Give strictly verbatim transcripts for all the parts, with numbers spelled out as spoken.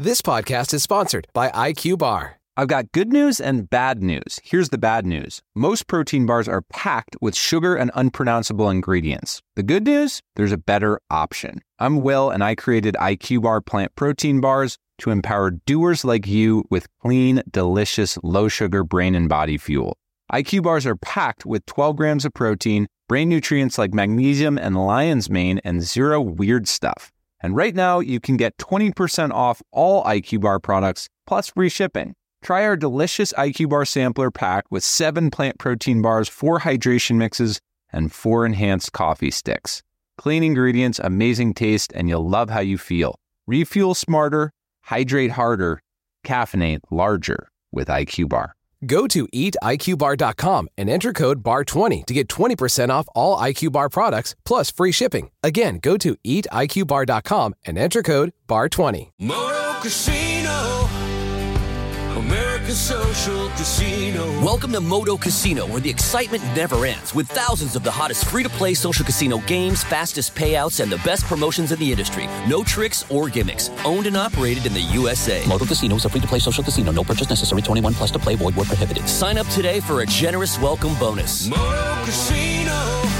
This podcast is sponsored by I Q Bar. I've got good news and bad news. Here's the bad news. Most protein bars are packed with sugar and unpronounceable ingredients. The good news? There's a better option. I'm Will, and I created I Q Bar plant protein bars to empower doers like you with clean, delicious, low-sugar brain and body fuel. I Q Bars are packed with twelve grams of protein, brain nutrients like magnesium and lion's mane, and zero weird stuff. And right now, you can get twenty percent off all I Q Bar products, plus free shipping. Try our delicious I Q Bar sampler pack with seven plant protein bars, four hydration mixes, and four enhanced coffee sticks. Clean ingredients, amazing taste, and you'll love how you feel. Refuel smarter, hydrate harder, caffeinate larger with I Q Bar. Go to eat I Q bar dot com and enter code B A R twenty to get twenty percent off all I Q Bar products, plus free shipping. Again, go to eat I Q bar dot com and enter code B A R twenty. Moto Casino, America's social casino. Welcome to Moto Casino, where the excitement never ends, with thousands of the hottest free-to-play social casino games, fastest payouts, and the best promotions in the industry. No tricks or gimmicks. Owned and operated in the U S A. Moto Casino is a free-to-play social casino. No purchase necessary. twenty-one plus to play. Void where prohibited. Sign up today for a generous welcome bonus. Moto Casino,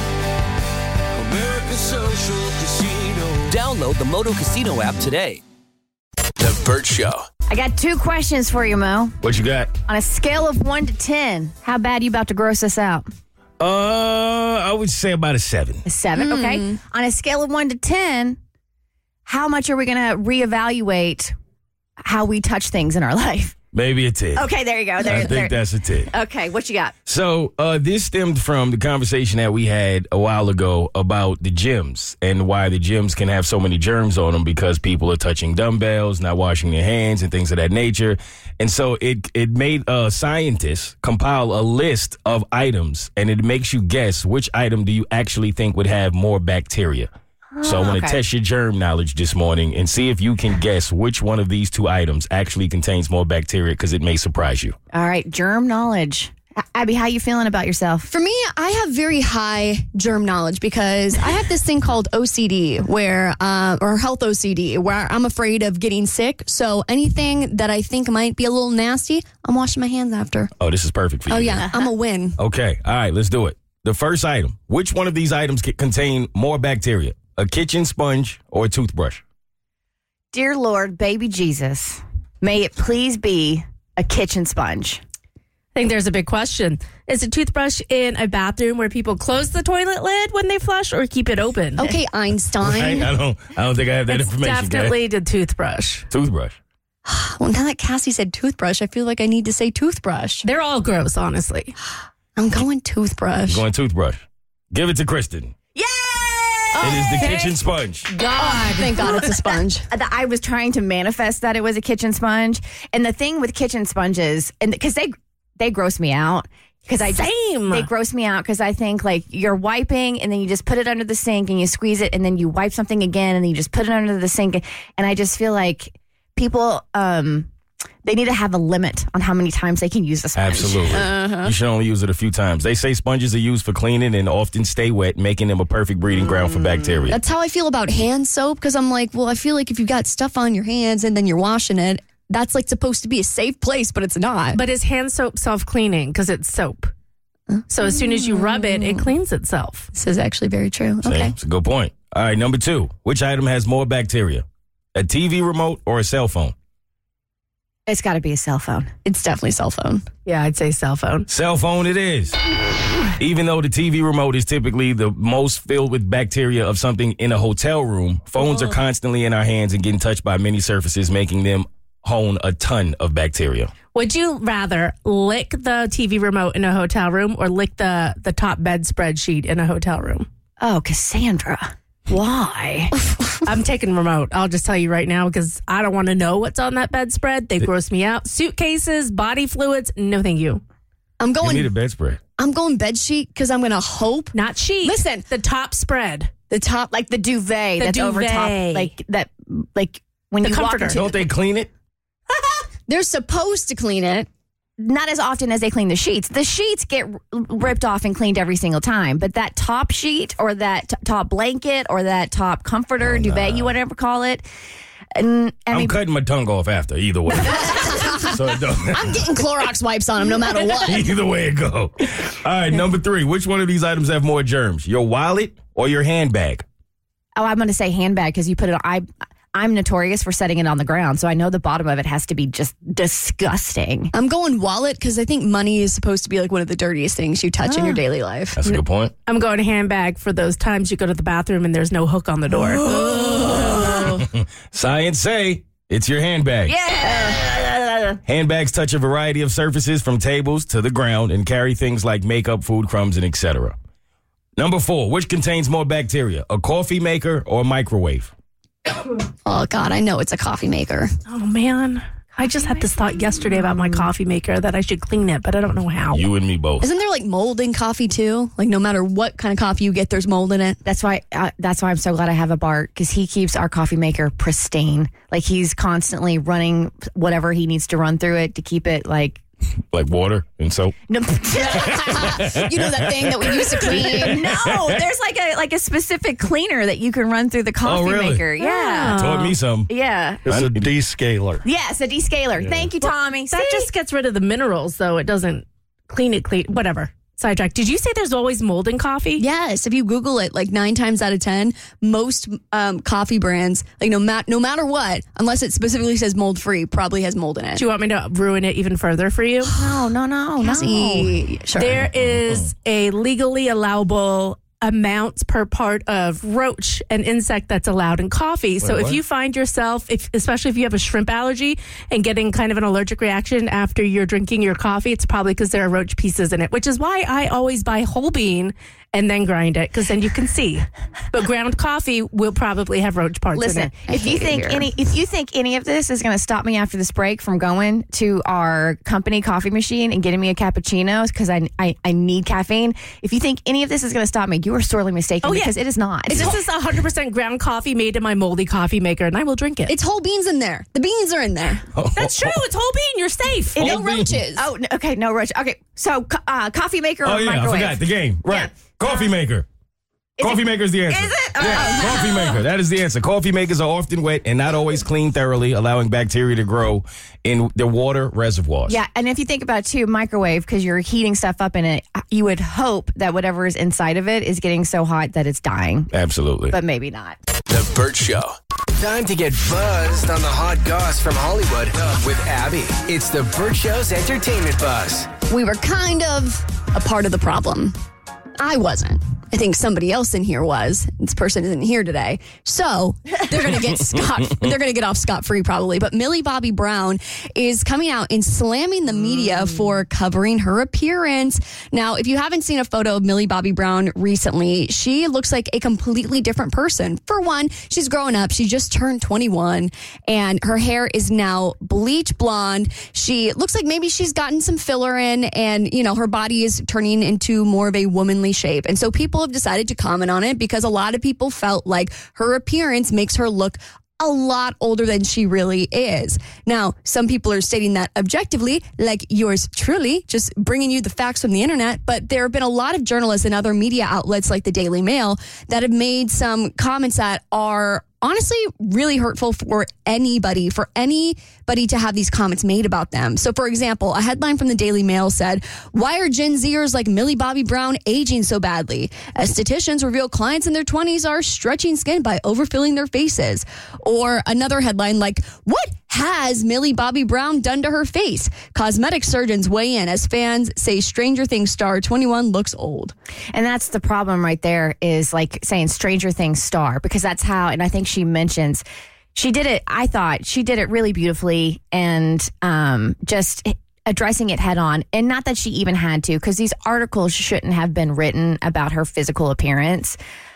America's social casino. Download the Moto Casino app today. The Burt Show. I got two questions for you, Mo. What you got? On a scale of one to ten, how bad are you about to gross us out? Uh, I would say about a seven. A seven, mm. Okay. On a scale of one to ten, how much are we going to reevaluate how we touch things in our life? Maybe a ten. Okay, there you go. There, I think there. that's a ten. Okay, what you got? So uh, this stemmed from the conversation that we had a while ago about the gyms and why the gyms can have so many germs on them because people are touching dumbbells, not washing their hands, and things of that nature. And so it it made uh, scientists compile a list of items, and it makes you guess which item do you actually think would have more bacteria. So I want to okay. test your germ knowledge this morning and see if you can guess which one of these two items actually contains more bacteria, because it may surprise you. All right, germ knowledge. Abby, how you feeling about yourself? For me, I have very high germ knowledge because I have this thing called O C D, where uh, or health O C D, where I'm afraid of getting sick. So anything that I think might be a little nasty, I'm washing my hands after. Oh, this is perfect for you. Oh, yeah, I'm a win. Okay, all right, let's do it. The first item, which one of these items can contain more bacteria? A kitchen sponge or a toothbrush? Dear Lord, baby Jesus, may it please be a kitchen sponge. I think there's a big question. Is a toothbrush in a bathroom where people close the toilet lid when they flush or keep it open? Okay, Einstein. Right? I don't I don't think I have that it's information. Definitely the toothbrush. Toothbrush. Well, now that Cassie said toothbrush, I feel like I need to say toothbrush. They're all gross, honestly. I'm going toothbrush. You're going toothbrush. Give it to Kristen. Yay! It is the Okay. kitchen sponge. God. Oh, thank God it's a sponge. I was trying to manifest that it was a kitchen sponge. And the thing with kitchen sponges, and because they they gross me out. Because I just, Same. they gross me out because I think like you're wiping and then you just put it under the sink and you squeeze it and then you wipe something again and then you just put it under the sink. And I just feel like people, um, they need to have a limit on how many times they can use the sponge. Absolutely. Uh-huh. You should only use it a few times. They say sponges are used for cleaning and often stay wet, making them a perfect breeding ground for bacteria. That's how I feel about hand soap, because I'm like, well, I feel like if you got stuff on your hands and then you're washing it, that's like supposed to be a safe place, but it's not. But is hand soap self-cleaning because it's soap? So as soon as you rub it, it cleans itself. This is actually very true. See? Okay. It's a good point. All right, number two. Which item has more bacteria? A T V remote or a cell phone? It's got to be a cell phone. It's definitely cell phone. Yeah, I'd say cell phone. Cell phone it is. Even though the T V remote is typically the most filled with bacteria of something in a hotel room, phones Oh. are constantly in our hands and getting touched by many surfaces, making them hone a ton of bacteria. Would you rather lick the T V remote in a hotel room or lick the, the top bedspread sheet in a hotel room? Oh, Cassandra. Why? I'm taking remote. I'll just tell you right now because I don't want to know what's on that bedspread. They gross me out. Suitcases, body fluids, no thank you. I'm You going need a bedspread. I'm going bed sheet because I'm going to hope. Not sheet. Listen. The top spread. The top, like the duvet The that's over top, duvet. like that, like when The you comforter. walk into. Don't they clean it? They're supposed to clean it. Not as often as they clean the sheets. The sheets get r- ripped off and cleaned every single time, but that top sheet or that t- top blanket or that top comforter, Oh, duvet, nah. you whatever call it, And, I I'm mean, cutting my tongue off after, either way. So it don't, I'm getting Clorox wipes on them no matter what. either way it go. All right, number three. Which one of these items have more germs? Your wallet or your handbag? oh, I'm going to say handbag because you put it on. I, I'm notorious for setting it on the ground, so I know the bottom of it has to be just disgusting. I'm going wallet because I think money is supposed to be like one of the dirtiest things you touch in your daily life. That's a good point. I'm going handbag for those times you go to the bathroom and there's no hook on the door. Science say it's your handbag. Yeah. Handbags touch a variety of surfaces from tables to the ground and carry things like makeup, food crumbs, and et cetera. Number four, which contains more bacteria, a coffee maker or a microwave? Oh, God, I know it's a coffee maker. Oh, man. I just had this thought yesterday about my coffee maker that I should clean it, but I don't know how. You and me both. Isn't there like mold in coffee too? Like no matter what kind of coffee you get, there's mold in it. That's why. Uh, that's why I'm so glad I have a Bart because he keeps our coffee maker pristine. Like he's constantly running whatever he needs to run through it to keep it like. Like water and soap? No. You know that thing that we used to clean? No, there's like a like a specific cleaner that you can run through the coffee Oh, really? maker. Yeah. Taught me some. Yeah. It's a descaler. Yes, a descaler. Thank you, Tommy. That See? just gets rid of the minerals, though. It doesn't clean it clean. Whatever. Sidetrack. Did you say there's always mold in coffee? Yes. If you Google it, like nine times out of ten, most um, coffee brands, like no, ma- no matter what, unless it specifically says mold free, probably has mold in it. Do you want me to ruin it even further for you? No, no, no, Cassie, no. Sure. There is a legally allowable amount per part of roach, an insect that's allowed in coffee. So Wait, if what? you find yourself, if, especially if you have a shrimp allergy and getting kind of an allergic reaction after you're drinking your coffee, it's probably because there are roach pieces in it, which is why I always buy whole bean and then grind it because then you can see. But ground coffee will probably have roach parts in Listen, it. if you think any if you think any of this is going to stop me after this break from going to our company coffee machine and getting me a cappuccino because I, I I need caffeine, if you think any of this is going to stop me, you are sorely mistaken Oh, yeah. because it is not. This is one hundred percent ground coffee made in my moldy coffee maker, and I will drink it. It's whole beans in there. The beans are in there. That's true. It's whole bean. You're safe. No Whole bean. roaches. Oh, no, okay, no roach. Okay, so co- uh, coffee maker Oh, or yeah, microwave? I forgot the game. Right. Yeah. Coffee maker. Coffee maker is the answer. Is it? Yeah, Oh. coffee maker. That is the answer. Coffee makers are often wet and not always cleaned thoroughly, allowing bacteria to grow in the water reservoirs. Yeah, and if you think about it too, microwave, because you're heating stuff up in it, you would hope that whatever is inside of it is getting so hot that it's dying. Absolutely. But maybe not. The Burt Show. Time to get buzzed on the hot goss from Hollywood with Abby. It's the Burt Show's entertainment buzz. We were kind of a part of the problem. I wasn't. I think somebody else in here was. This person isn't here today. So they're going to get scot, they're going to get off scot-free probably. But Millie Bobby Brown is coming out and slamming the media for covering her appearance. Now, if you haven't seen a photo of Millie Bobby Brown recently, she looks like a completely different person. For one, she's growing up. She just turned twenty-one and her hair is now bleach blonde. She looks like maybe she's gotten some filler in and, you know, her body is turning into more of a womanly shape. And so people have decided to comment on it because a lot of people felt like her appearance makes her look a lot older than she really is. Now, some people are stating that objectively, like yours truly, just bringing you the facts from the internet, but there have been a lot of journalists and other media outlets like the Daily Mail that have made some comments that are honestly really hurtful for anybody, for anybody to have these comments made about them. So, for example, a headline from the Daily Mail said, "Why are Gen Zers like Millie Bobby Brown aging so badly? Estheticians reveal clients in their twenties are stretching skin by overfilling their faces." Or another headline like, "What has Millie Bobby Brown done to her face? Cosmetic surgeons weigh in as fans say Stranger Things star twenty-one looks old." And that's the problem right there is like saying Stranger Things star because that's how, and I think she mentions she did it. I thought she did it really beautifully and um, just addressing it head on. And not that she even had to because these articles shouldn't have been written about her physical appearance.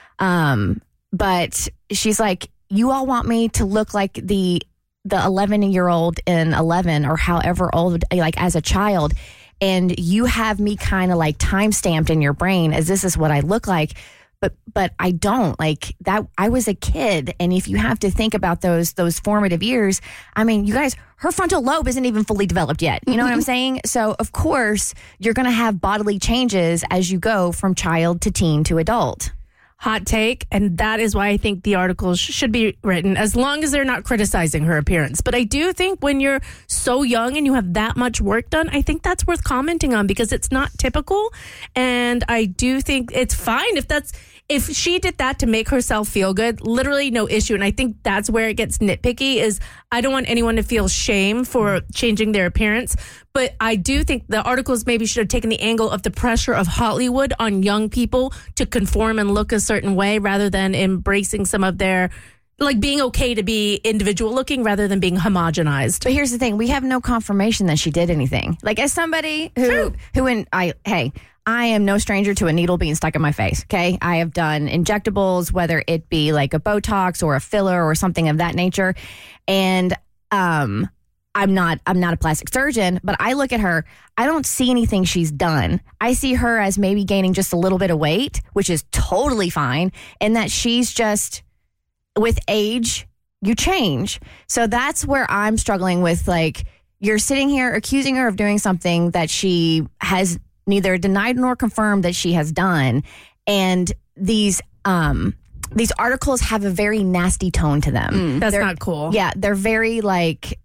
Um, but she's like, you all want me to look like the the eleven year old in eleven or however old, like as a child. And you have me kind of like time stamped in your brain as this is what I look like. But but I don't like that. I was a kid. And if you have to think about those those formative years, I mean, you guys, her frontal lobe isn't even fully developed yet. You know what I'm saying? So, of course, you're going to have bodily changes as you go from child to teen to adult. hot take, and that is why I think the articles should be written, as long as they're not criticizing her appearance. But I do think when you're so young and you have that much work done, I think that's worth commenting on because it's not typical. And I do think it's fine if that's if she did that to make herself feel good, literally no issue. And I think that's where it gets nitpicky is I don't want anyone to feel shame for changing their appearance. But I do think the articles maybe should have taken the angle of the pressure of Hollywood on young people to conform and look a certain way rather than embracing some of their, like being okay to be individual looking rather than being homogenized. But here's the thing. We have no confirmation that she did anything. Like as somebody who, True. who in, I, hey, I am no stranger to a needle being stuck in my face, okay? I have done injectables, whether it be like a Botox or a filler or something of that nature. And um, I'm not I'm not a plastic surgeon, but I look at her, I don't see anything she's done. I see her as maybe gaining just a little bit of weight, which is totally fine, and that she's just, with age, you change. So that's where I'm struggling with, like, you're sitting here accusing her of doing something that she has neither denied nor confirmed that she has done. And these um, these articles have a very nasty tone to them. Mm, that's they're, not cool. Yeah, they're very like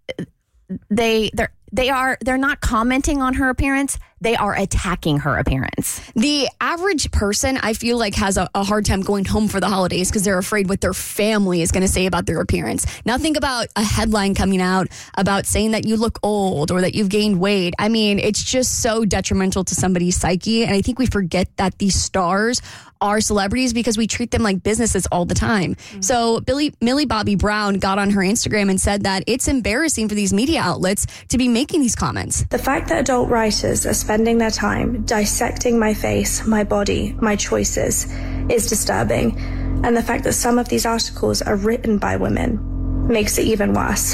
they they're they are they're not commenting on her appearance. They are attacking her appearance. The average person, I feel like, has a, a hard time going home for the holidays because they're afraid what their family is going to say about their appearance. Now think about a headline coming out about saying that you look old or that you've gained weight. I mean, it's just so detrimental to somebody's psyche. And I think we forget that these stars are celebrities because we treat them like businesses all the time. Mm-hmm. So Billy, Millie Bobby Brown got on her Instagram and said that it's embarrassing for these media outlets to be making these comments. The fact that adult writers are spending their time dissecting my face, my body, my choices is disturbing. And the fact that some of these articles are written by women makes it even worse.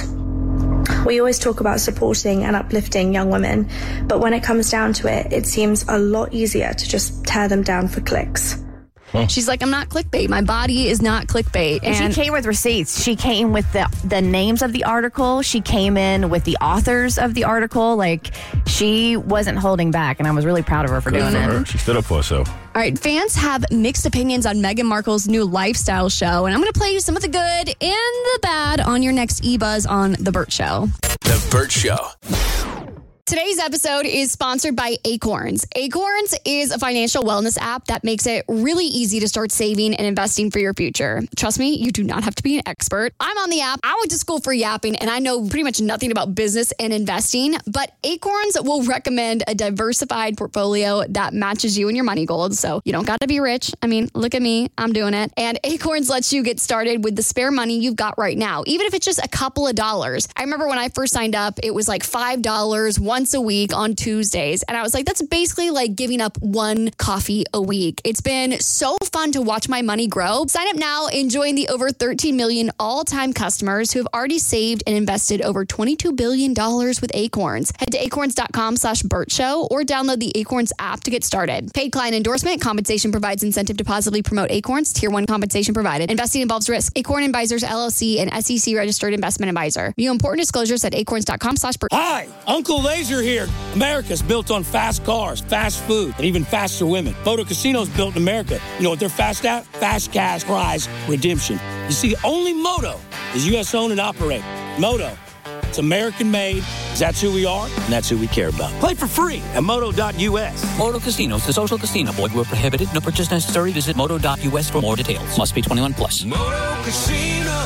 We always talk about supporting and uplifting young women, but when it comes down to it, it seems a lot easier to just tear them down for clicks. She's like, I'm not clickbait. My body is not clickbait. And, and she came with receipts. She came with the the names of the article. She came in with the authors of the article. Like, she wasn't holding back, and I was really proud of her for Good doing for it. her. She stood up for herself. All right, fans have mixed opinions on Meghan Markle's new lifestyle show, and I'm going to play you some of the good and the bad on your next E-Buzz on The Burt Show. The Burt Show. Today's episode is sponsored by Acorns. Acorns is a financial wellness app that makes it really easy to start saving and investing for your future. Trust me, you do not have to be an expert. I'm on the app. I went to school for yapping, and I know pretty much nothing about business and investing, but Acorns will recommend a diversified portfolio that matches you and your money goals. So you don't got to be rich. I mean, look at me. I'm doing it. And Acorns lets you get started with the spare money you've got right now, even if it's just a couple of dollars. I remember when I first signed up, it was like five dollars, one once a week on Tuesdays. And I was like, that's basically like giving up one coffee a week. It's been so fun to watch my money grow. Sign up now and join the over thirteen million all-time customers who have already saved and invested over twenty-two billion dollars with Acorns. Head to acorns.com slash Burt Show or download the Acorns app to get started. Paid client endorsement. Compensation provides incentive to positively promote Acorns. Tier one compensation provided. Investing involves risk. Acorn Advisors, L L C, and S E C registered investment advisor. View important disclosures at acorns.com slash Burt. Hi, Uncle Laser here. America's built on fast cars, fast food, and even faster women. Moto Casino's built in America. You know what they're fast at? Fast cash prize redemption. You see, only Moto is U S owned and operated. Moto, it's American made, because that's who we are, and that's who we care about. Play for free at moto dot U S. Moto Casinos, the social casino. Void where prohibited. No purchase necessary. Visit moto dot U S for more details. Must be twenty-one plus. Moto Casino,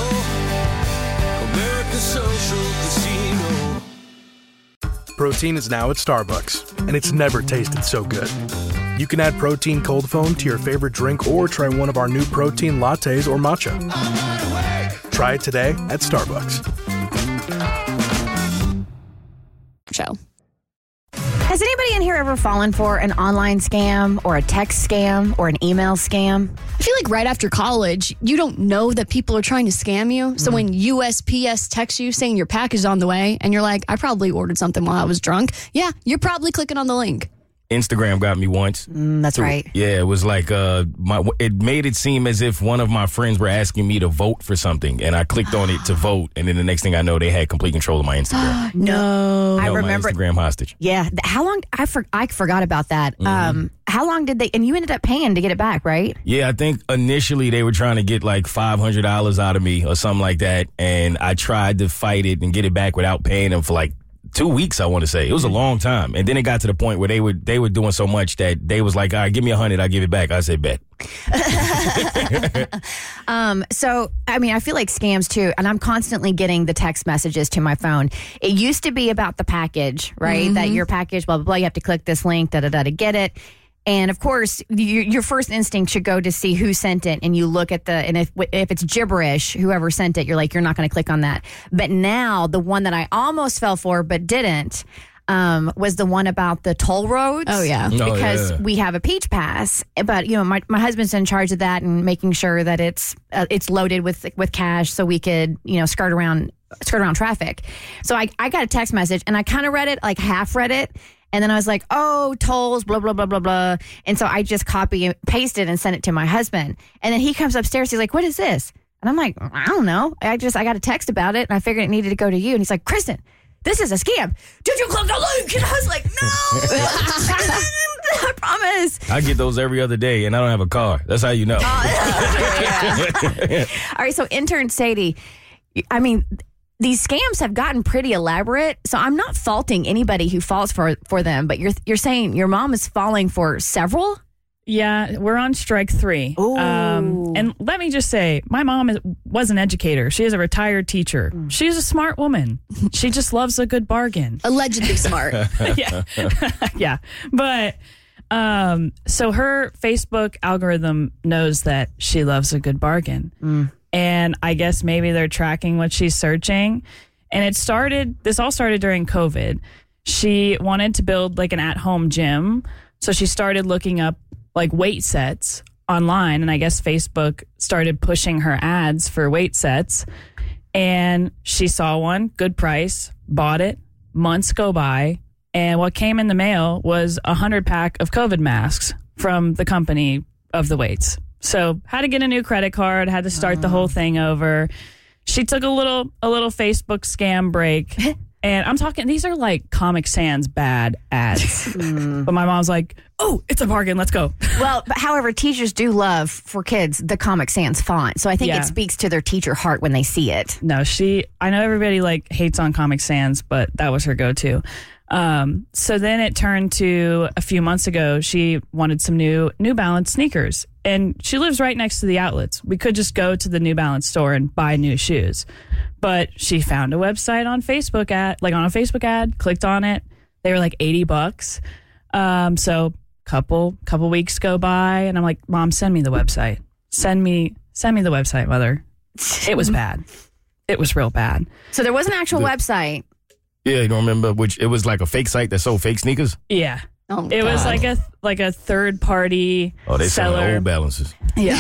America's social casino. Protein is now at Starbucks, and it's never tasted so good. You can add protein cold foam to your favorite drink or try one of our new protein lattes or matcha. Try it today at Starbucks. Show. Has anybody in here ever fallen for an online scam or a text scam or an email scam? I feel like right after college, you don't know that people are trying to scam you. So mm. when U S P S texts you saying your package is on the way, and you're like, I probably ordered something while I was drunk. Yeah, you're probably clicking on the link. Instagram got me once. Mm, that's So, right. Yeah, it was like uh, my. It made it seem as if one of my friends were asking me to vote for something, and I clicked on it to vote, and then the next thing I know, they had complete control of my Instagram. No, I Held remember. my Instagram hostage. Yeah, th- how long? I for, I forgot about that. Mm-hmm. Um, how long did they? And you ended up paying to get it back, right? Yeah, I think initially they were trying to get like five hundred dollars out of me or something like that, and I tried to fight it and get it back without paying them for like two weeks, I want to say. It was a long time. And then it got to the point where they were, they were doing so much that they was like, all right, give me a hundred, I'll give it back. I said, bet. um, so, I mean, I feel like scams too, and I'm constantly getting the text messages to my phone. It used to be about the package, right? Mm-hmm. That your package, blah, blah, blah, you have to click this link, da, da, da, to get it. And of course, you, your first instinct should go to see who sent it, and you look at the, and if if it's gibberish, whoever sent it, you're like, you're not going to click on that. But now, the one that I almost fell for but didn't um, was the one about the toll roads. Oh, yeah. Oh, Because yeah. we have a Peach Pass, but you know, my, my husband's in charge of that and making sure that it's uh, it's loaded with with cash so we could you know skirt around skirt around traffic. So I I got a text message and I kind of read it, like half read it. And then I was like, oh, tolls, blah, blah, blah, blah, blah. And so I just copy and pasted and sent it to my husband. And then he comes upstairs. He's like, what is this? And I'm like, I don't know. I just, I got a text about it and I figured it needed to go to you. And he's like, Kristen, this is a scam. Did you click the link? And I was like, no, I promise. I get those every other day, and I don't have a car. That's how you know. All right. So intern Sadie, I mean, these scams have gotten pretty elaborate, so I'm not faulting anybody who falls for for them. But you're you're saying your mom is falling for several? Yeah, we're on strike three. Um, and let me just say, my mom is, was an educator. She is a retired teacher. Mm. She's a smart woman. She just loves a good bargain. Allegedly smart. yeah, yeah. But um, so her Facebook algorithm knows that she loves a good bargain. Mm. And I guess maybe they're tracking what she's searching. And it started, this all started during COVID. She wanted to build like an at-home gym. So she started looking up like weight sets online. And I guess Facebook started pushing her ads for weight sets. And she saw one, good price, bought it. Months go by. And what came in the mail was a hundred pack of COVID masks from the company of the weights. So had to get a new credit card, had to start the whole thing over. She took a little a little Facebook scam break. And I'm talking, these are like Comic Sans bad ads. mm. But my mom's like, oh, it's a bargain, let's go. Well, but however, teachers do love, for kids, the Comic Sans font. So I think Yeah. it speaks to their teacher heart when they see it. No, she, I know everybody like hates on Comic Sans, but that was her go-to. Um, so then it turned to a few months ago, she wanted some new New Balance sneakers. And she lives right next to the outlets. We could just go to the New Balance store and buy new shoes. But she found a website on Facebook ad, like on a Facebook ad, clicked on it. They were like eighty bucks. Um, so couple couple weeks go by and I'm like, Mom, send me the website. Send me send me the website, Mother. It was bad. It was real bad. So there was an actual The- website. Yeah, you don't remember which? It was like a fake site that sold fake sneakers. Yeah. Oh, it was God. like a like a third party Oh, they selling seller. old balances.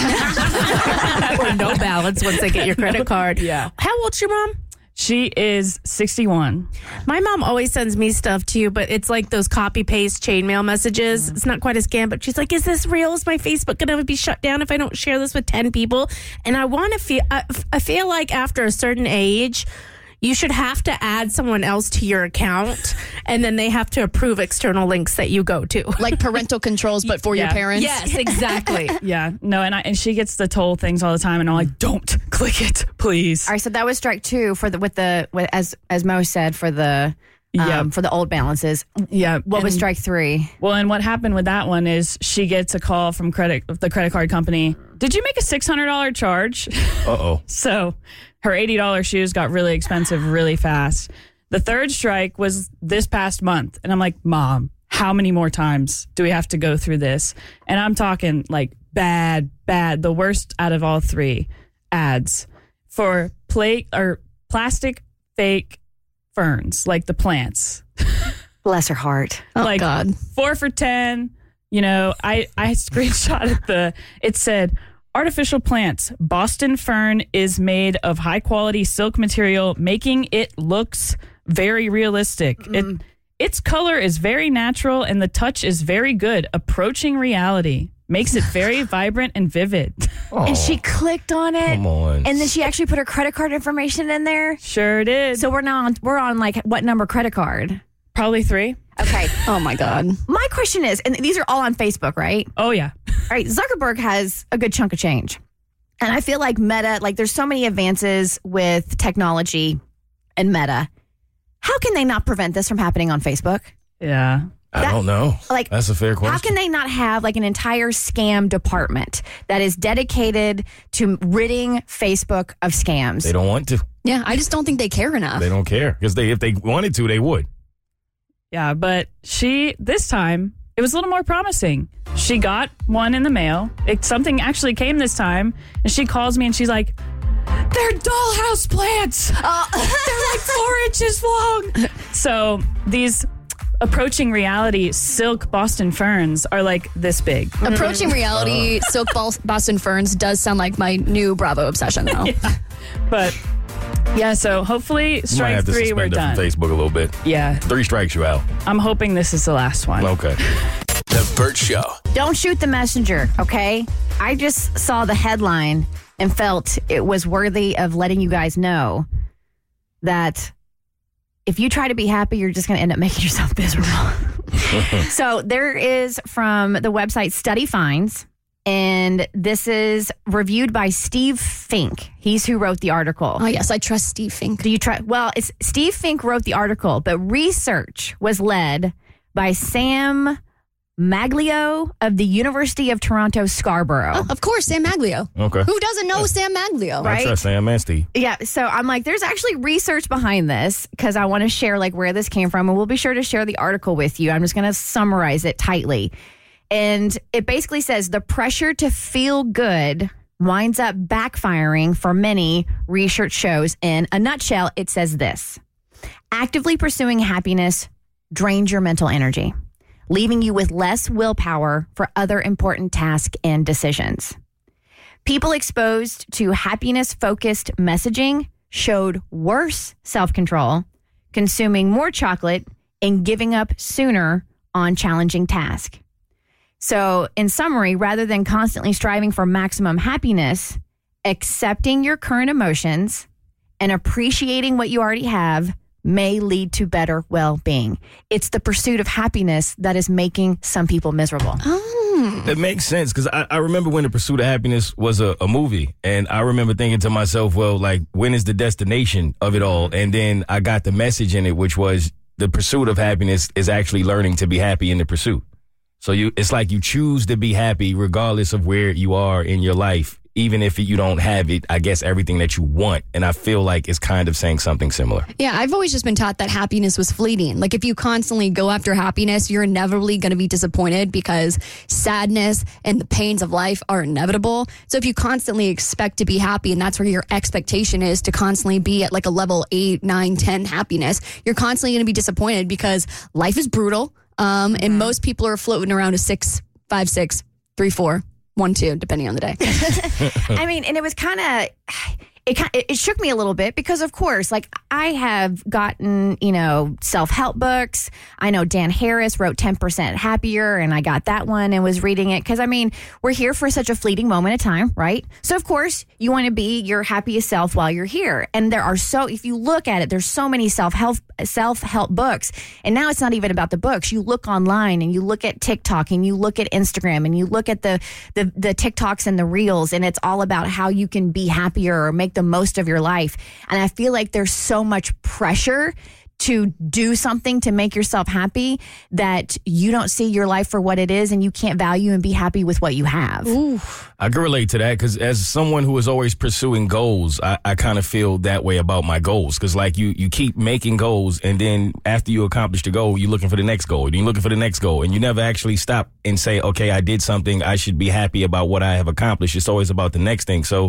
Yeah. Or no balance once they get your credit card. Yeah. How old's your mom? She is sixty-one. My mom always sends me stuff too, but it's like those copy paste chainmail messages. It's not quite a scam, but she's like, "Is this real? Is my Facebook going to be shut down if I don't share this with ten people?" And I want to feel. I, I feel like after a certain age, you should have to add someone else to your account, and then they have to approve external links that you go to, like parental controls, but for your Yeah. parents. Yes, exactly. Yeah. No, and I and she gets the toll things all the time, and I'm like, don't click it, please. All right, so that was strike two for the with the with, as as Mo said for the um, Yeah. for the old balances. Yeah. What was and- strike three? Well, and what happened with that one is she gets a call from credit the credit card company. Did you make a six hundred dollars charge? Uh oh. So her eighty dollars shoes got really expensive really fast. The third strike was this past month. And I'm like, Mom, how many more times do we have to go through this? And I'm talking like bad, bad, the worst out of all three ads for plate or plastic fake ferns, like the plants. Bless her heart. Oh, like God. four for ten. You know, I, I screenshotted the, it said, artificial plants. Boston fern is made of high quality silk material, making it looks very realistic. Mm. It its color is very natural and the touch is very good. Approaching reality. Makes it very vibrant and vivid. Oh, and she clicked on it. Come on. And then she actually put her credit card information in there. Sure did. So we're now on, we're on like what number credit card? Probably three. Okay. Oh my God. My question is, and these are all on Facebook, right? Oh yeah. All right. Zuckerberg has a good chunk of change. And I feel like Meta, like there's so many advances with technology and Meta. How can they not prevent this from happening on Facebook? Yeah. I That- don't know. Like, That's a fair question. How can they not have like an entire scam department that is dedicated to ridding Facebook of scams? They don't want to. Yeah, I just don't think they care enough. They don't care. Because they, if they wanted to, they would. Yeah, but she, this time, it was a little more promising. She got one in the mail. It, something actually came this time. And she calls me and she's like, they're dollhouse plants. Uh, They're like four inches long. So these approaching reality silk Boston ferns are like this big. Approaching reality, Silk Bos- Boston Ferns does sound like my new Bravo obsession, though. Yeah. But yeah, so hopefully You might strike have to three, we're suspend done. her from Facebook a little bit. Yeah. Three strikes you out. I'm hoping this is the last one. Okay. The Burt Show. Don't shoot the messenger, okay? I just saw the headline and felt it was worthy of letting you guys know that if you try to be happy, you're just going to end up making yourself miserable. So there is from the website Study Finds, and this is reviewed by Steve Fink. He's who wrote the article. Oh, yes, I trust Steve Fink. Do you try? Well, it's Steve Fink wrote the article, but research was led by Sam Maglio of the University of Toronto, Scarborough. Oh, of course, Sam Maglio. Okay. Who doesn't know Sam Maglio, I right? trust Sam and Steve. Yeah, so I'm like, there's actually research behind this because I want to share like where this came from, and we'll be sure to share the article with you. I'm just going to summarize it tightly. And it basically says the pressure to feel good winds up backfiring for many, research shows. In a nutshell, it says this: actively pursuing happiness drains your mental energy, leaving you with less willpower for other important tasks and decisions. People exposed to happiness-focused messaging showed worse self-control, consuming more chocolate, and giving up sooner on challenging tasks. So, in summary, rather than constantly striving for maximum happiness, accepting your current emotions and appreciating what you already have may lead to better well-being. It's the pursuit of happiness that is making some people miserable. Oh. It makes sense because I, I remember when The Pursuit of Happiness was a, a movie, and I remember thinking to myself, well, like, when is the destination of it all? And then I got the message in it, which was the pursuit of happiness is actually learning to be happy in the pursuit. So you, it's like you choose to be happy regardless of where you are in your life, even if you don't have it, I guess, everything that you want. And I feel like it's kind of saying something similar. Yeah, I've always just been taught that happiness was fleeting. Like if you constantly go after happiness, you're inevitably going to be disappointed because sadness and the pains of life are inevitable. So if you constantly expect to be happy and that's where your expectation is to constantly be at like a level eight, nine, ten happiness, you're constantly going to be disappointed because life is brutal. Um, and most people are floating around a six, five, six, three, four, one, two, depending on the day. I mean, and it was kind of, it kind it shook me a little bit because, of course, like I have gotten, you know, self-help books. I know Dan Harris wrote ten percent Happier, and I got that one and was reading it because, I mean, we're here for such a fleeting moment of time, right? So, of course, you want to be your happiest self while you're here. And there are so, if you look at it, there's so many self-help self-help books. And now it's not even about the books. You look online and you look at TikTok and you look at Instagram and you look at the the, the TikToks and the Reels, and it's all about how you can be happier or make the most of your life. And I feel like there's so much pressure to do something to make yourself happy that you don't see your life for what it is and you can't value and be happy with what you have. Ooh. I can relate to that because as someone who is always pursuing goals, I, I kind of feel that way about my goals because like you, you keep making goals and then after you accomplish the goal, you're looking for the next goal and you're looking for the next goal and you never actually stop and say, okay, I did something. I should be happy about what I have accomplished. It's always about the next thing. So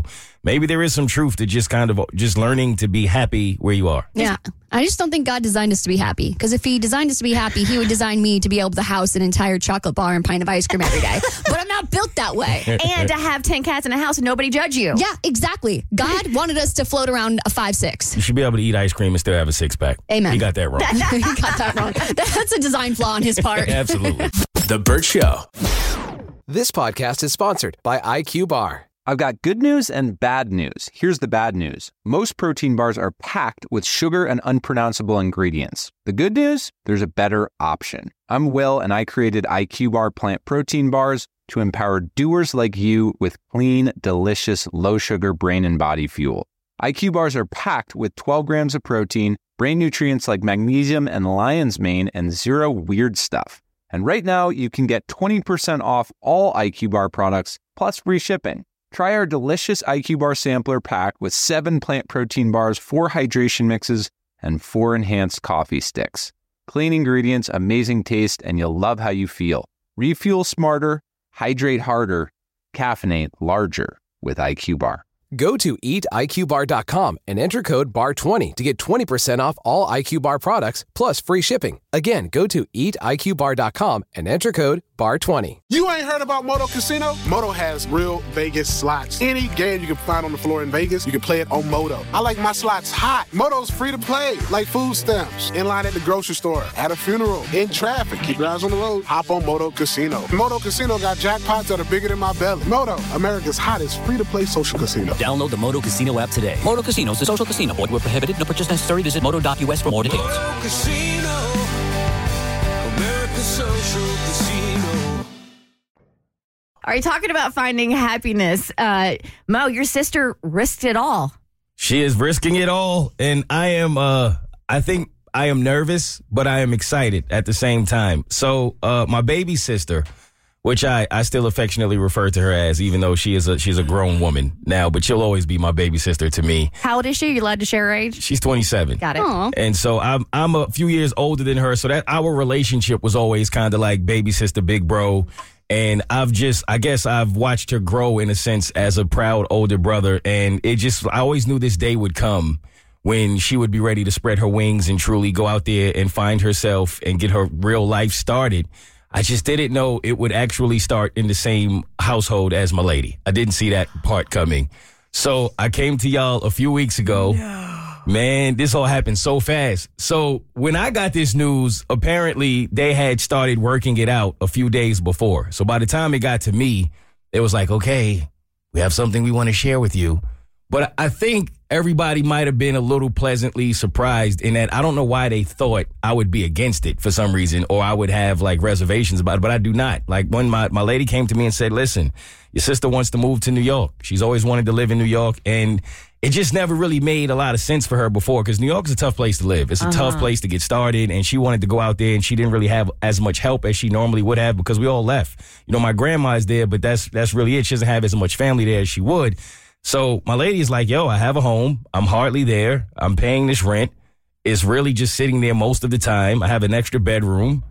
maybe there is some truth to just kind of just learning to be happy where you are. Yeah. I just don't think God designed us to be happy. Because if he designed us to be happy, he would design me to be able to house an entire chocolate bar and pint of ice cream every day. But I'm not built that way. And to have ten cats in a house and nobody judge you. Yeah, exactly. God wanted us to float around a five six. You should be able to eat ice cream and still have a six-pack. Amen. He got that wrong. He got that wrong. That's a design flaw on his part. Absolutely. The Burt Show. This podcast is sponsored by I Q Bar. I've got good news and bad news. Here's the bad news. Most protein bars are packed with sugar and unpronounceable ingredients. The good news? There's a better option. I'm Will, and I created I Q Bar plant protein bars to empower doers like you with clean, delicious, low-sugar brain and body fuel. I Q Bars are packed with twelve grams of protein, brain nutrients like magnesium and lion's mane, and zero weird stuff. And right now, you can get twenty percent off all I Q Bar products, plus free shipping. Try our delicious I Q Bar sampler pack with seven plant protein bars, four hydration mixes, and four enhanced coffee sticks. Clean ingredients, amazing taste, and you'll love how you feel. Refuel smarter, hydrate harder, caffeinate larger with I Q Bar. Go to eat I Q bar dot com and enter code B A R twenty to get twenty percent off all I Q Bar products plus free shipping. Again, go to eat I Q bar dot com and enter code B A R twenty. You ain't heard about Moto Casino? Moto has real Vegas slots. Any game you can find on the floor in Vegas, you can play it on Moto. I like my slots hot. Moto's free to play, like food stamps, in line at the grocery store, at a funeral, in traffic. Keep your eyes on the road. Hop on Moto Casino. Moto Casino got jackpots that are bigger than my belly. Moto, America's hottest free-to-play social casino. Download the Moto Casino app today. Moto Casino is a social casino. Void where prohibited. No purchase necessary. Visit moto dot U S for more details. Moto Casino, America's social casino. Are you talking about finding happiness? Uh, Mo, your sister risked it all. She is risking it all, and I am, uh, I think I am nervous, but I am excited at the same time. So, uh, my baby sister, which I, I still affectionately refer to her as, even though she is a, she's a grown woman now, but she'll always be my baby sister to me. How old is she? Are you allowed to share her age? She's twenty-seven. Got it. Aww. And so I'm I'm a few years older than her, so that our relationship was always kind of like baby sister, big bro. And I've just, I guess I've watched her grow in a sense as a proud older brother. And it just, I always knew this day would come when she would be ready to spread her wings and truly go out there and find herself and get her real life started. I just didn't know it would actually start in the same household as my lady. I didn't see that part coming. So I came to y'all a few weeks ago. No. Man, this all happened so fast. So when I got this news, apparently they had started working it out a few days before. So by the time it got to me, it was like, okay, we have something we want to share with you. But I think everybody might have been a little pleasantly surprised in that I don't know why they thought I would be against it for some reason, or I would have like reservations about it, but I do not. Like when my, my lady came to me and said, listen, your sister wants to move to New York. She's always wanted to live in New York, and it just never really made a lot of sense for her before, because New York is a tough place to live. It's a uh-huh. tough place to get started, and she wanted to go out there, and she didn't really have as much help as she normally would have because we all left. You know, my grandma is there, but that's that's really it. She doesn't have as much family there as she would. So my lady is like, yo, I have a home. I'm hardly there. I'm paying this rent. It's really just sitting there most of the time. I have an extra bedroom.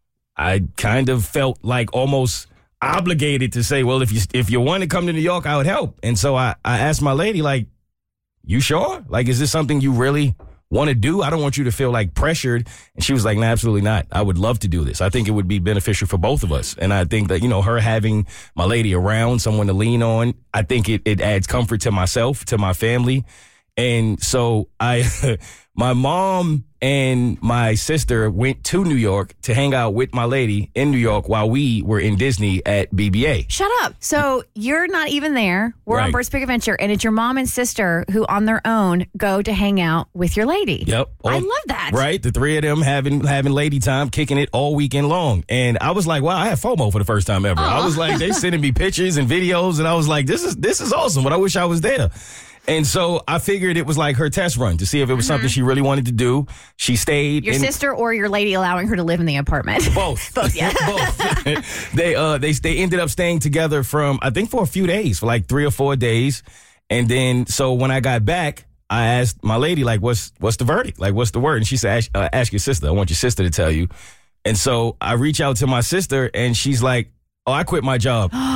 I kind of felt like almost obligated to say, well, if you if you want to come to New York, I would help. And so I, I asked my lady, like, you sure? Like, is this something you really want to do? I don't want you to feel like pressured. And she was like, no, absolutely not. I would love to do this. I think it would be beneficial for both of us. And I think that, you know, her having my lady around, someone to lean on, I think it, it adds comfort to myself, to my family. And so I, my mom and my sister went to New York to hang out with my lady in New York while we were in Disney at B B A. Shut up. So you're not even there. We're Right. on Bert's Big Adventure, and it's your mom and sister who on their own go to hang out with your lady. Yep. I All- love that. Right. The three of them having having lady time, kicking it all weekend long. And I was like, wow, I had FOMO for the first time ever. I was like, they sending me pictures and videos, and I was like, this is this is awesome, but I wish I was there. And so I figured it was like her test run to see if it was Mm-hmm. something she really wanted to do. She stayed. Your in- sister or your lady allowing her to live in the apartment? Both. Both, yeah. Both. they uh they they ended up staying together from I think for a few days, for like three or four days. And then so when I got back, I asked my lady, like, what's what's the verdict? Like, what's the word? And she said, ask, uh, ask your sister. I want your sister to tell you. And so I reach out to my sister, and she's like, oh, I quit my job.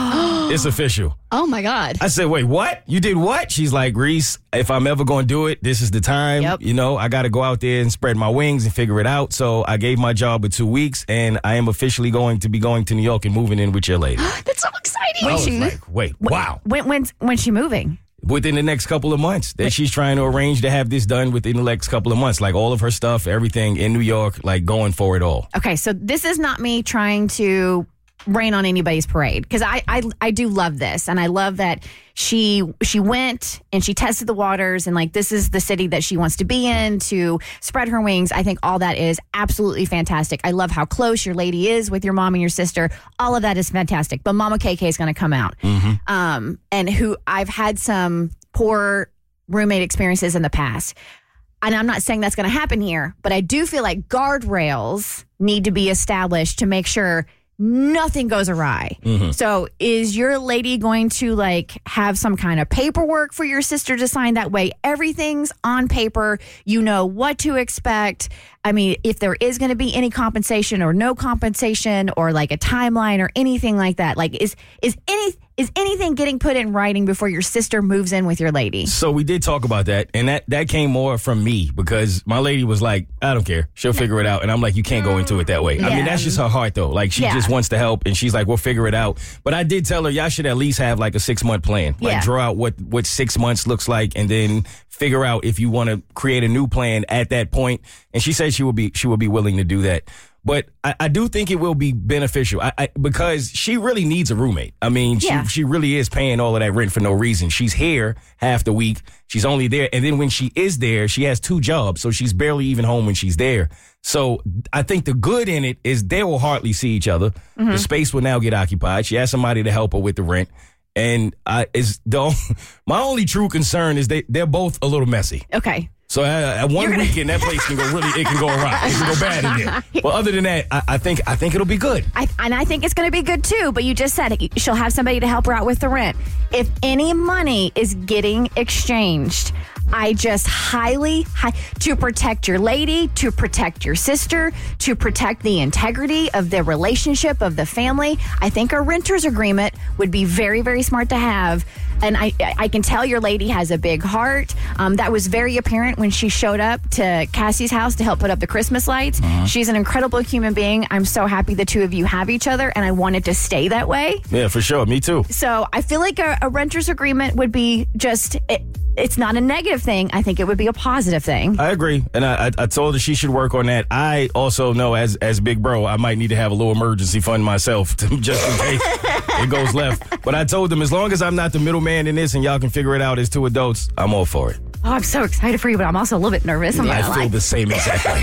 It's official. Oh, my God. I said, wait, what? You did what? She's like, Reese, if I'm ever going to do it, this is the time. Yep. You know, I got to go out there and spread my wings and figure it out. So I gave my job in two weeks, and I am officially going to be going to New York and moving in with your lady. That's so exciting. I was like, wait, wow. When, when's, when's she moving? Within the next couple of months. That she's trying to arrange to have this done within the next couple of months. Like all of her stuff, everything in New York, like going for it all. Okay, so this is not me trying to rain on anybody's parade, because I, I I do love this, and I love that she she went and she tested the waters, and like this is the city that she wants to be in to spread her wings. I think all that is absolutely fantastic. I love how close your lady is with your mom and your sister. All of that is fantastic. But Mama K K is going to come out, mm-hmm. um, and who I've had some poor roommate experiences in the past. And I'm not saying that's going to happen here, but I do feel like guardrails need to be established to make sure nothing goes awry. Mm-hmm. So is your lady going to like have some kind of paperwork for your sister to sign? That way everything's on paper. You know what to expect. I mean, if there is going to be any compensation or no compensation or like a timeline or anything like that, like is is any is anything getting put in writing before your sister moves in with your lady? So we did talk about that, and that, that came more from me because my lady was like, I don't care. She'll figure it out. And I'm like, you can't go into it that way. I Yeah. mean, that's just her heart, though. Like, she Yeah. just wants to help, and she's like, we'll figure it out. But I did tell her, y'all should at least have like a six-month plan. Like, Yeah. draw out what, what six months looks like, and then figure out if you want to create a new plan at that point. And she said she would be she would be willing to do that. But I, I do think it will be beneficial I, I, because she really needs a roommate. I mean, she, Yeah. she really is paying all of that rent for no reason. She's here half the week. She's only there. And then when she is there, she has two jobs. So she's barely even home when she's there. So I think the good in it is they will hardly see each other. Mm-hmm. The space will now get occupied. She has somebody to help her with the rent. And I, is the, my only true concern is they, they're both a little messy. Okay. So uh, at one You're gonna- weekend, that place can go really, it can go awry. It can go bad in there. But other than that, I, I think I think it'll be good. I, and I think it's going to be good too, but you just said it. She'll have somebody to help her out with the rent. If any money is getting exchanged, I just highly, high, to protect your lady, to protect your sister, to protect the integrity of the relationship of the family, I think a renter's agreement would be very, very smart to have. And I, I can tell your lady has a big heart. Um, that was very apparent when she showed up to Cassie's house to help put up the Christmas lights. Uh-huh. She's an incredible human being. I'm so happy the two of you have each other, and I want it to stay that way. Yeah, for sure. Me too. So I feel like a, a renter's agreement would be just, it, it's not a negative thing. I think it would be a positive thing. I agree. And I, I, I told her she should work on that. I also know as as big bro, I might need to have a little emergency fund myself to, just in case it goes left. But I told them as long as I'm not the middleman in this and y'all can figure it out as two adults, I'm all for it. Oh, I'm so excited for you, but I'm also a little bit nervous. I'm not I gonna feel lie. the same exact way.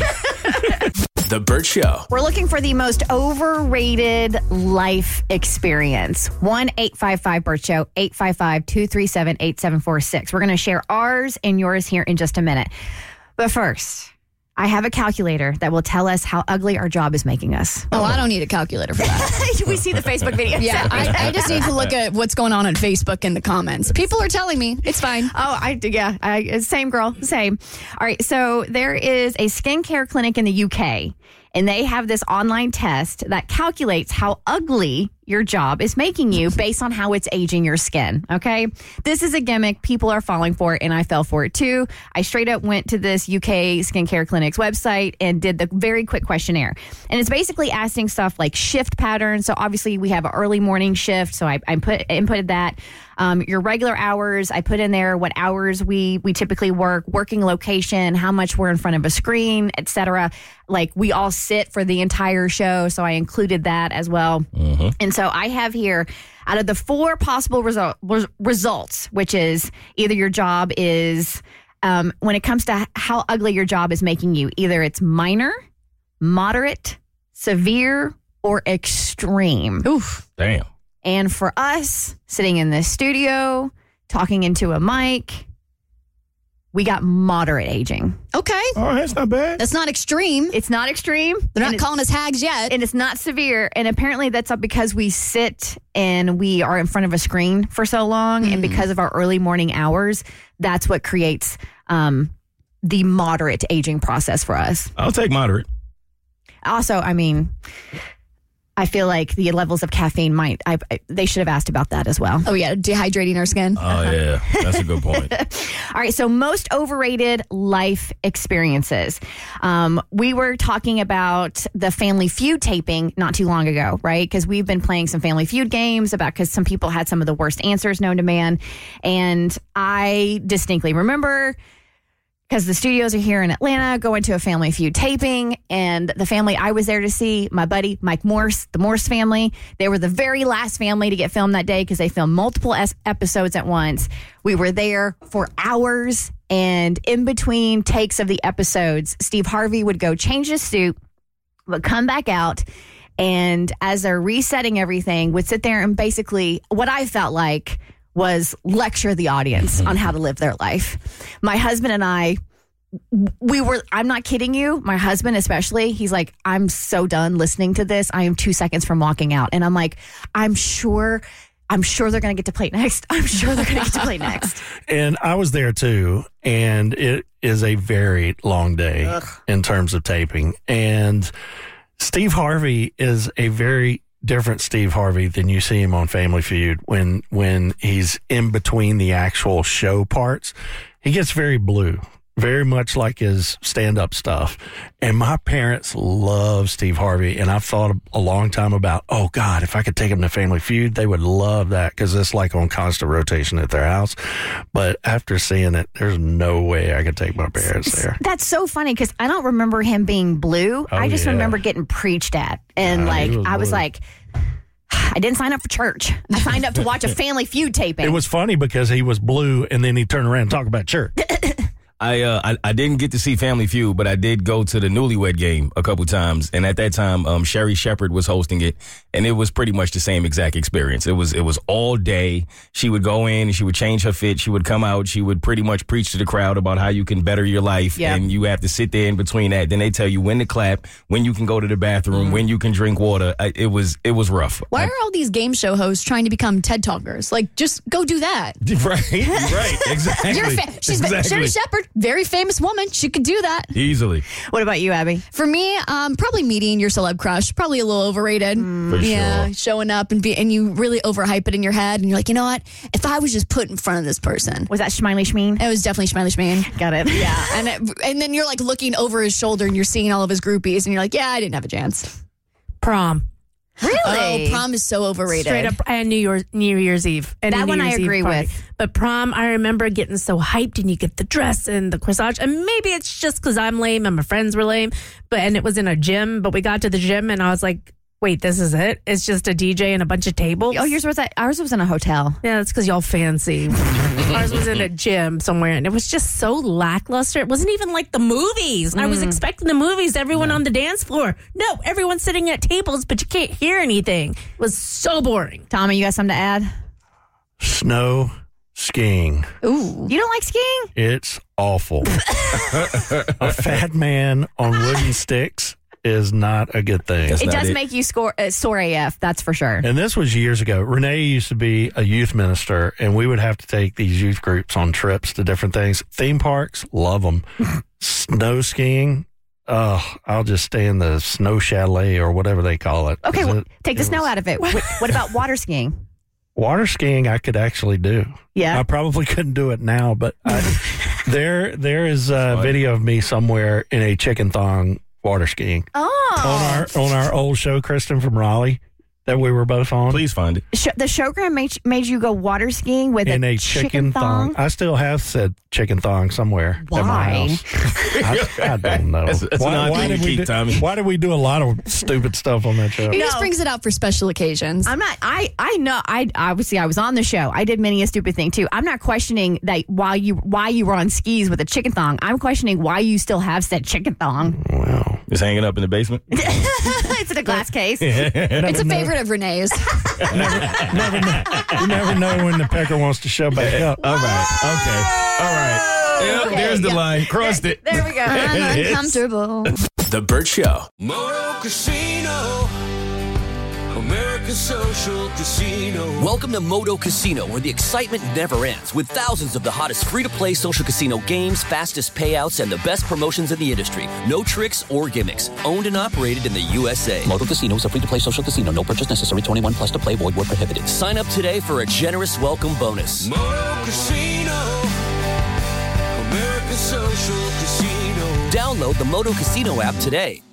The Burt Show. We're looking for the most overrated life experience. one eight five five Burt Show, eight five five, two three seven, eight seven four six. We're going to share ours and yours here in just a minute. But first, I have a calculator that will tell us how ugly our job is making us. Oh, I don't need a calculator for that. We see the Facebook video. Yeah, I, I just need to look at what's going on on Facebook in the comments. People are telling me it's fine. Oh, I yeah, I, same girl, same. All right, so there is a skincare clinic in the U K, and they have this online test that calculates how ugly your job is making you based on how it's aging your skin. Okay, this is a gimmick. People are falling for it, and I fell for it too. I straight up went to this U K skincare clinic's website and did the very quick questionnaire, and it's basically asking stuff like shift patterns. So obviously we have an early morning shift, so I, I put inputted that. Um, your regular hours, I put in there what hours we we typically work, working location, how much we're in front of a screen, et cetera. Like we all sit for the entire show, so I included that as well. Mm-hmm. And so I have here, out of the four possible result, res- results, which is either your job is, um, when it comes to how ugly your job is making you, either it's minor, moderate, severe, or extreme. Oof. Damn. And for us, sitting in this studio, talking into a mic, we got moderate aging. Okay. Oh, that's not bad. That's not extreme. It's not extreme. They're not and calling us hags yet. And it's not severe. And apparently that's up because we sit and we are in front of a screen for so long. Mm. And because of our early morning hours, that's what creates um, the moderate aging process for us. I'll take moderate. Also, I mean, I feel like the levels of caffeine might, I, I, they should have asked about that as well. Oh, yeah, dehydrating our skin. Oh, yeah. That's a good point. All right, so most overrated life experiences. Um, we were talking about the Family Feud taping not too long ago, right? Because we've been playing some Family Feud games about because some people had some of the worst answers known to man. And I distinctly remember, because the studios are here in Atlanta, going to a Family Feud taping, and the family I was there to see, my buddy Mike Morse, the Morse family, they were the very last family to get filmed that day because they filmed multiple es- episodes at once. We were there for hours, and in between takes of the episodes, Steve Harvey would go change his suit, would come back out, and as they're resetting everything, would sit there and basically, what I felt like was lecture the audience on how to live their life. My husband and I, we were, I'm not kidding you, my husband especially, he's like, I'm so done listening to this. I am two seconds from walking out. And I'm like, I'm sure, I'm sure they're going to get to play next. I'm sure they're going to get to play next. And I was there too. And it is a very long day Ugh. in terms of taping. And Steve Harvey is a very different Steve Harvey than you see him on Family Feud when when he's in between the actual show parts. He gets very blue, very much like his stand-up stuff. And my parents love Steve Harvey, and I've thought a long time about, oh, God, if I could take him to Family Feud, they would love that because it's like on constant rotation at their house. But after seeing it, there's no way I could take my parents there. That's so funny because I don't remember him being blue. Oh, I just yeah. remember getting preached at. And, Uh, like, he was I was blue. like, I didn't sign up for church. I signed up to watch a Family Feud taping. It was funny because he was blue, and then he turned around and talked about church. I, uh, I I didn't get to see Family Feud, but I did go to the Newlywed Game a couple times, and at that time, um, Sherry Shepherd was hosting it, and it was pretty much the same exact experience. It was it was all day. She would go in, and she would change her fit. She would come out. She would pretty much preach to the crowd about how you can better your life, Yep. and you have to sit there in between that. Then they tell you when to clap, when you can go to the bathroom, when you can drink water. I, it was it was rough. Why I- are all these game show hosts trying to become TED Talkers? Like, just go do that. Right, right, exactly. You're fa- she's exactly. Sherry Shepherd, very famous woman. She could do that. Easily. What about you, Abby? For me, um, probably meeting your celeb crush. Probably a little overrated. For yeah, sure. showing up and be and you really overhype it in your head, and you're like, you know what? If I was just put in front of this person, Was that Schmeily Schmeen? it was definitely Schmeily Schmeen. Got it. Yeah, and it, and then you're like looking over his shoulder, and you're seeing all of his groupies, and you're like, yeah, I didn't have a chance. Prom. Really? Oh, prom is so overrated. Straight up, and New Year's New Year's Eve. And That a New one I Year's Eve agree party. with. But prom, I remember getting so hyped, and you get the dress and the corsage, and maybe it's just because I'm lame and my friends were lame. But and it was in a gym. But we got to the gym, and I was like, wait, this is it? It's just a D J and a bunch of tables. Oh, yours was at, ours was in a hotel. Yeah, that's because y'all fancy. Ours was in a gym somewhere, and it was just so lackluster. It wasn't even like the movies. I was expecting the movies, everyone on the dance floor. No, everyone's sitting at tables, but you can't hear anything. It was so boring. Tommy, you got something to add? Snow skiing. Ooh. You don't like skiing? It's awful. A fat man on wooden sticks is not a good thing. it does make you score, uh, sore A F, that's for sure. And this was years ago. Renee used to be a youth minister, and we would have to take these youth groups on trips to different things. Theme parks, love them. Snow skiing, oh, I'll just stay in the snow chalet or whatever they call it. Okay, 'Cause well, it- take the it snow was- out of it. What, what about water skiing? Water skiing, I could actually do. Yeah. I probably couldn't do it now, but I, there, there is a video of me somewhere in a chicken thong water skiing. Oh. On our on our old show, Kristen from Raleigh, that we were both on. Please find it. Sh- the showgram made, made you go water skiing with In a, a chicken, thong. I still have said chicken thong somewhere at my Why? house. I, I don't know. That's- that's an idea did to we keep, do, Tommy. why did we do a lot of stupid stuff on that show? He just brings it out for special occasions. I'm not. I I know. I obviously I was on the show. I did many a stupid thing too. I'm not questioning that why you why you were on skis with a chicken thong. I'm questioning why you still have said chicken thong. Wow. It's hanging up in the basement. It's in a glass case. It's a favorite of Renee's. never know. You never know when the pecker wants to show back up. All right. Okay. All right. Yep, Okay, there's the yeah. line. Crossed it. There we go. I'm It is. uncomfortable. The Burt Show. Moto Casino. America America's Social Casino. Welcome to Moto Casino, where the excitement never ends, with thousands of the hottest free-to-play social casino games, fastest payouts, and the best promotions in the industry. No tricks or gimmicks. Owned and operated in the U S A. Moto Casino is a free-to-play social casino. No purchase necessary. twenty-one plus to play. Void where prohibited. Sign up today for a generous welcome bonus. Moto Casino. America's Social Casino. Download the Moto Casino app today.